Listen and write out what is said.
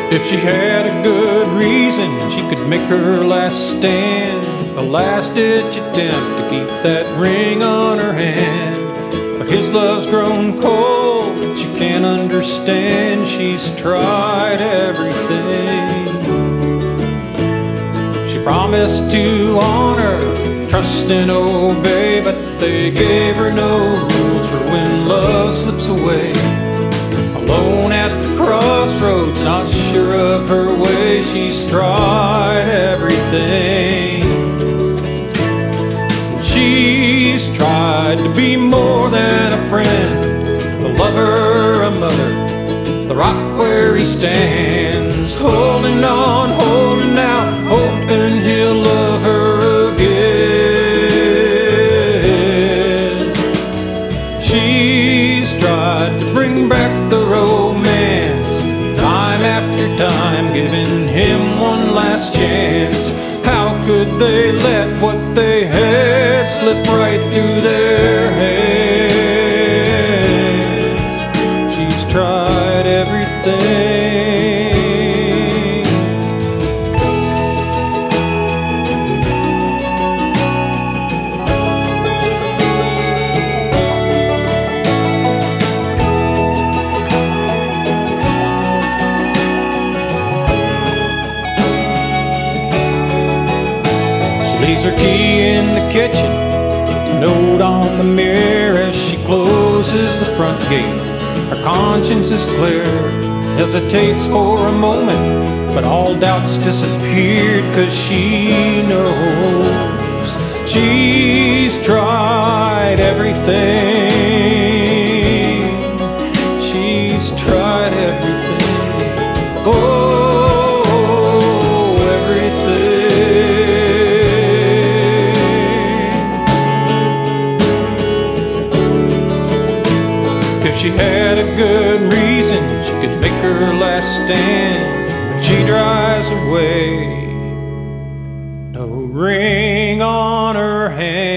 If she had a good reason, she could make her last stand, a last-ditch attempt to keep that ring on her hand. But his love's grown cold, she can't understand. She's tried everything. She promised to honor, trust and obey, but they gave her no rules for when love slips away. Alone at the crossroads, not sure of her way, she's tried everything. She's tried to be more than a friend, a lover, a mother, the rock where he stands, holding on, holding out, hoping he'll love her again. She's tried to bring back the romance, time after time, giving him one last chance. How could they let what they had slip right through their hands? She's tried everything. Leaves her key in the kitchen, a note on the mirror as she closes the front gate. Her conscience is clear, hesitates for a moment, but all doubts disappeared, 'cause she knows she's tried everything. She's tried everything. Oh, everything. If she had a good reason, she could make her last stand, but she drives away, no ring on her hand.